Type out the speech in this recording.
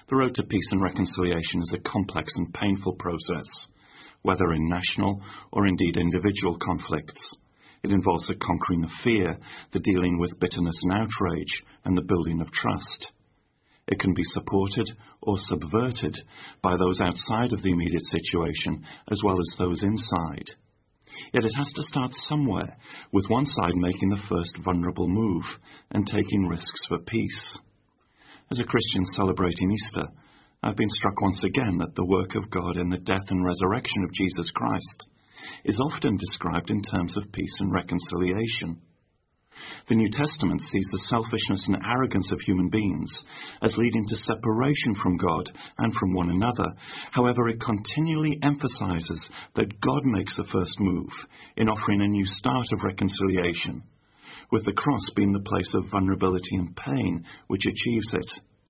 The road to peace and reconciliation is a complex and painful process, whether in national or indeed individual conflicts. It involves the conquering of fear, the dealing with bitterness and outrage, and the building of trust. It can be supported or subverted by those outside of the immediate situation as well as those inside. Yet it has to start somewhere, with one side making the first vulnerable move and taking risks for peace. As a Christian celebrating Easter, I've been struck once again that the work of God in the death and resurrection of Jesus Christ is often described in terms of peace and reconciliation. The New Testament sees the selfishness and arrogance of human beings as leading to separation from God and from one another. However, it continually emphasizes that God makes the first move in offering a new start of reconciliation, with the cross being the place of vulnerability and pain which achieves it.